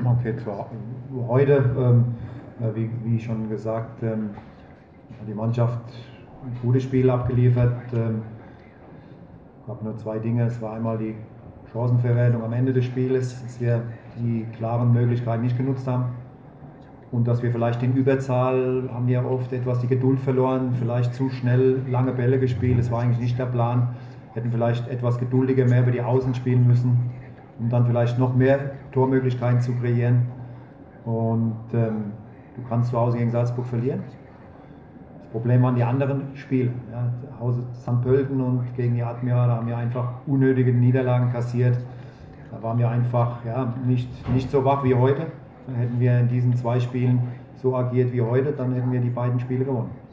Okay, heute, wie schon gesagt, hat die Mannschaft ein gutes Spiel abgeliefert. Es gab nur zwei Dinge. Es war einmal die Chancenverwertung am Ende des Spieles, dass wir die klaren Möglichkeiten nicht genutzt haben. Und dass wir vielleicht in Überzahl haben wir oft etwas die Geduld verloren, vielleicht zu schnell lange Bälle gespielt. Das war eigentlich nicht der Plan. Hätten vielleicht etwas geduldiger mehr über die Außen spielen müssen, um dann vielleicht noch mehr Tormöglichkeiten zu kreieren. Und du kannst zu Hause gegen Salzburg verlieren. Das Problem waren die anderen Spiele. Ja, Hause St. Pölten und gegen die Admira, da haben wir einfach unnötige Niederlagen kassiert. Da waren wir einfach nicht so wach wie heute. Hätten wir in diesen zwei Spielen so agiert wie heute, dann hätten wir die beiden Spiele gewonnen.